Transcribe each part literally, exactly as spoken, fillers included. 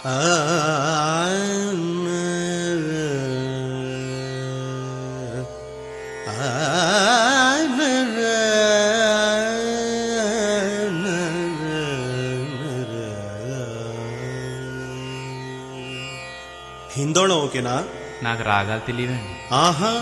హిందోళం ఓకేనా? నాకు రాగాలు తెలియదండి. ఆహా,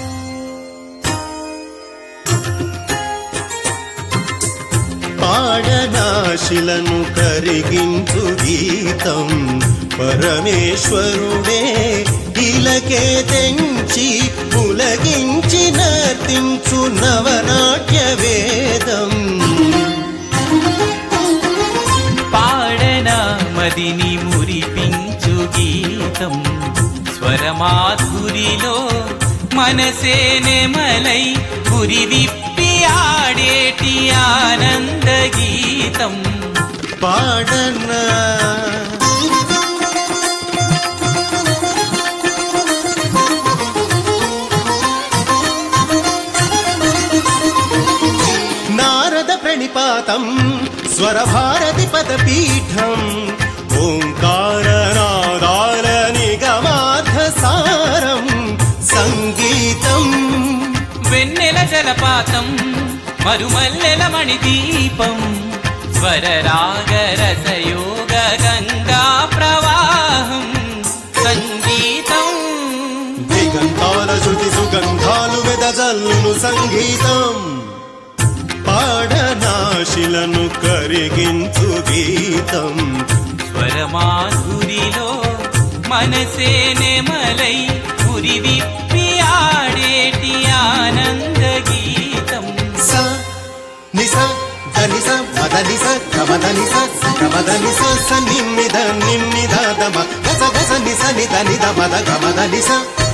పాడనాశిలను కరిగించు గీతం పరమేశ్వరుడే ఇలకే తెంచి పులగించి నర్తించు నవనాట్య వేదం. పాడనా మదిని మురిపించు గీతం స్వరమాధురిలో మనసే నెమలై గురి విప్పి ఆడేటి ఆనంద గీతం. పాడనా నారద ప్రణిపాతం స్వరభారతి పదపీఠం ఓంకారనాదాల నిగమార్థ సారం సంగీతం. వెన్నెల జలపాతం మరుమల్లెల మణిదీపం స్వరరాగరసయోగ గంగా ప్రవాహం సంగీతం. దిగంతాల శృతి సుగంధాలు వెదజల్లును సంగీతం. పాడనాశిలను కరిగించు గీతం స్వరమాధురిలో మనసే నెమలై గురి విప్పి ఆడేటి ఆనంద గీతం. స నిస ధనిస మదనిస గమదనిస గమదనిస స నిమ్మిద నిమ్మిద దమ గస గస నిస నిద నిద మద గమదనిస.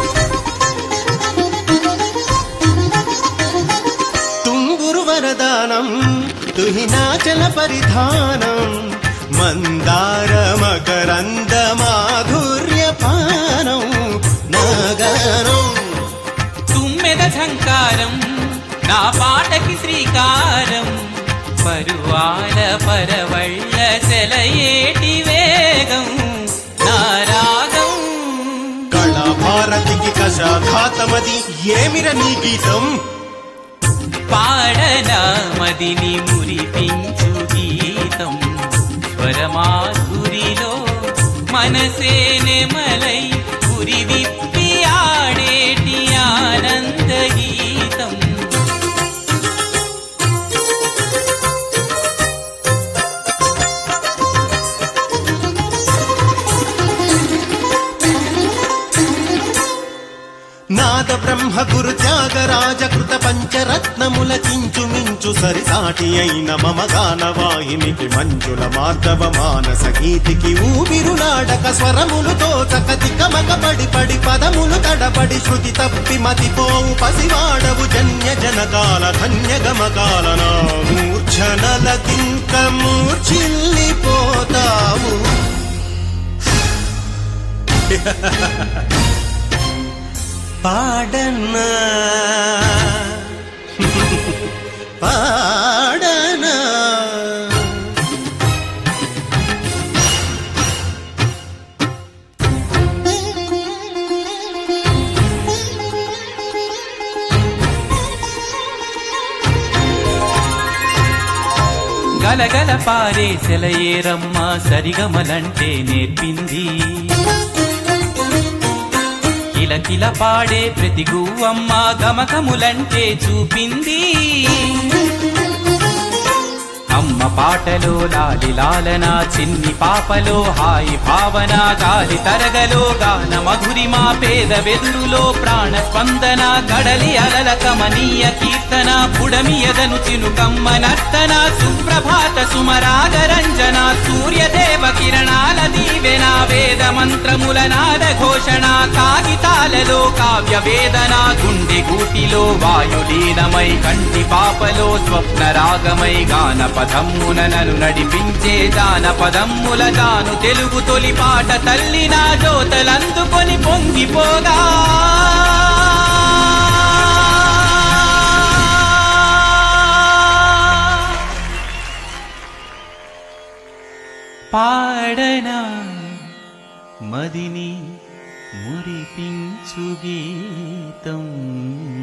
తుంగురు వరదానం తుహినాచల పరిధానం మందార మకరంద మాధుర్య పానం నాగరం. తుమ్మెద ఝంకారం నా పాటకి శ్రీకారం పరువాల పరవళ్ళ సెలయేటి వేగం నా రాగం. కళాభారతికి కషాఘాతమది ఏమిర నీ గీతం. పాడనా మదిని మురిపించు గీతం స్వరమాధురిలో మనసే నెమలై గురి విప్పి ఆడేటి ఆనంద గీతం. నాద బ్రహ్మ గురు త్యాగరాజ కృత పంచరత్నముల కించు మించు సరిసాటి అయిన మమ గాన వాహినికి మంజుల మార్దవ మానస గీతికి ఊపిరులాడక స్వరములు తోచక తికమక పడి పడి పదములు తడపడి శృతి తప్పి మతిపోవు పసివాడవు జన్య జనకాల ధన్య గమకాల నా మూర్ఛనలకింక మూర్ఛిల్లిపోతావు. పాడనా పాడనా గలగల పారే సెలయేరమ్మ సరిగమలంటే నేర్పింది కిలకిల పాడే ప్రతి గువ్వమ్మ గమకములంటే చూపింది. అమ్మ పాటలో లాలి లాలన చిన్ని పాపలో హాయి భావన గాలి తరగలో గాన మధురిమా పేద వెదురులో ప్రాణ స్పందన కడలి అలల కమనీయ కీర్తన పుడమియదను చినుకమ్మ నర్తన సుప్రభాత సుమరాగరంజన సూర్యదేవ కిరణాల దీవెన వేద మంత్రముల నాద ఘోషణ కాగితాలలో కావ్య వేదన గుండె గూటిలో వాయులీనమై కంటి పాపలో స్వప్న రాగమై గాన పదమ్మున నన్ను నడిపించే జానపదమ్ముల తాను తెలుగు తొలి పాట తల్లి నా జోతలందుకొని పొంగిపోగా పాడనా మదిని మురిపించు గీతం